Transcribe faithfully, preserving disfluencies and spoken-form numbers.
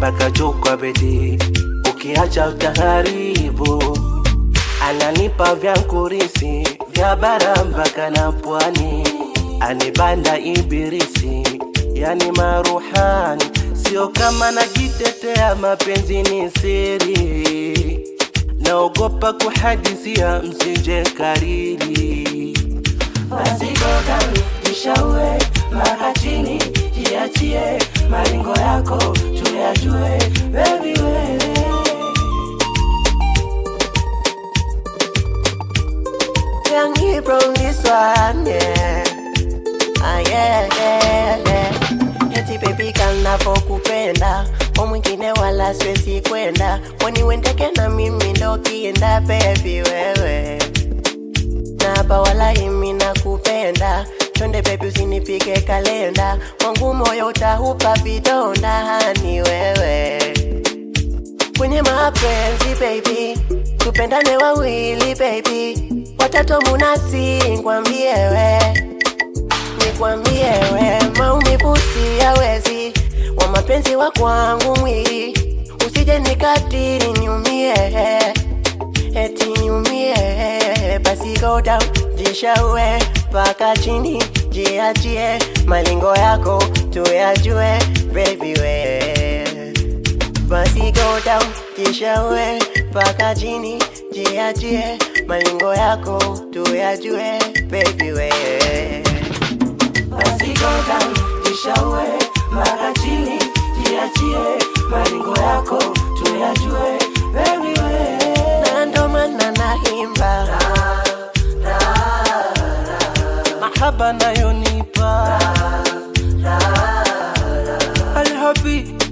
mpaka juu kwa bedi, ukiacha utaharibu. Ananipa vya nkurisi, vya bara mpaka na pwani, anibanda ibirisi, yani maruhani. Sio kama najitetea, mapenzi ni siri, naogopa kuhadisia msije kariri. Basi goga nishaue mpaka chini, jiachie maringo yako tuyajue baby we. Young hero this one, yeah. Ah yeah, yeah, yeah. Eti baby kana fokupenda, kwa mwingine wala siwezi kwenda, kwani wendeke na mimi ndo kienda baby wewe. Na hapa wala imi nakupenda, chonde baby usinipige kalenda, wangu moyo utahupa vidonda hani wewe. Kwenye mapenzi baby, tupendane wawili baby, watatu munasi ngwambie we, nikwambie we. Maumivu siyawezi, wa mapenzi wa kwangu mwili, usije nikatiri niumie, eti niumie. Basi go down, jishaue mpaka chini, jiachie malingo yako tuyajue baby we. Basi go down, jishaue mpaka chini, jiachie malingo yako tuyajue baby we. Basi go down, jishaue mpaka chini, jiachie malingo yako tuyajue baby we. Na ndo maana naimba mahaba nayonipa, Al-Habib